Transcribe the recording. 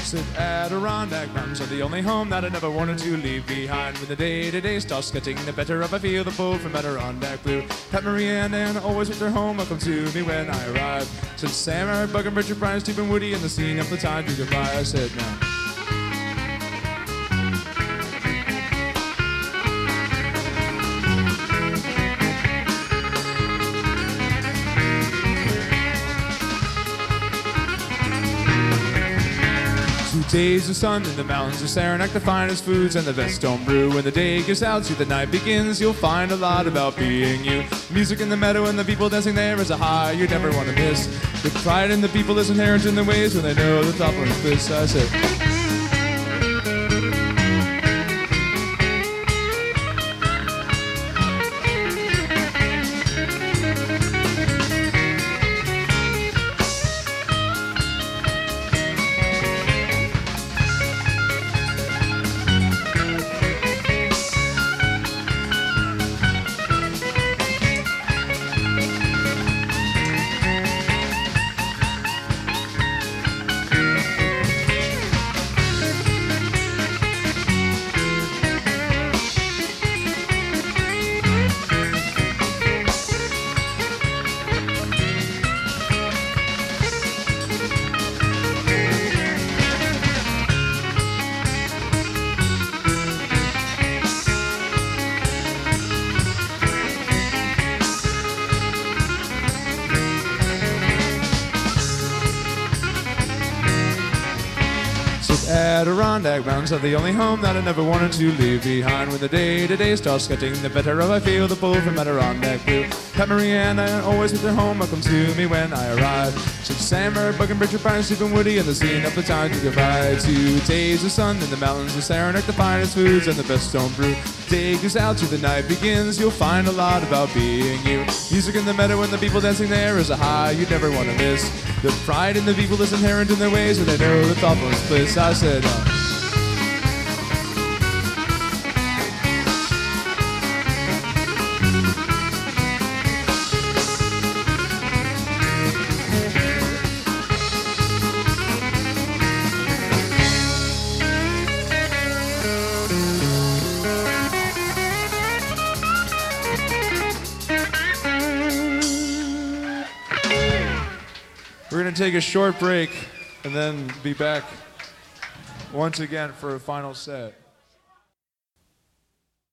Sit Adirondack Mountains are the only home that I never wanted to leave behind. When the day-to-day starts getting the better of, I feel the pull from Adirondack Blue. Pat, Marie, and Ann always with their home welcome to me when I arrive. Since Sam, Eric, Bug, and Richard, Brian, Steve, and Woody, and the scene of the time to goodbye, I said now. 2 days of sun in the mountains of Saranac, the finest foods and the best homebrew. When the day gives out to the night begins, you'll find a lot about being you. Music in the meadow and the people dancing there is a high you never want to miss. The pride in the people is inherent in their ways when they know the top of this. I said. Adirondack Mountains are the only home that I never wanted to leave behind. When the day-to-day starts getting the better of, I feel the pull from Adirondack Blue. Pat, Marie, and Ann always with their home welcome to me when I arrive. Since Sam, Eric, Bug, and Richard, Brian, Steve, and Woody, and the scene of the time to goodbye. 2 days of sun in the mountains of Saranac, the finest foods and the best homebrew. Day goes out to the night begins, you'll find a lot about being you. Music in the meadow and the people dancing there is a high you'd never want to miss. The pride in the people is inherent in their ways when they know the thoughtfulness bliss. I said, we're going to take a short break and then be back once again for a final set.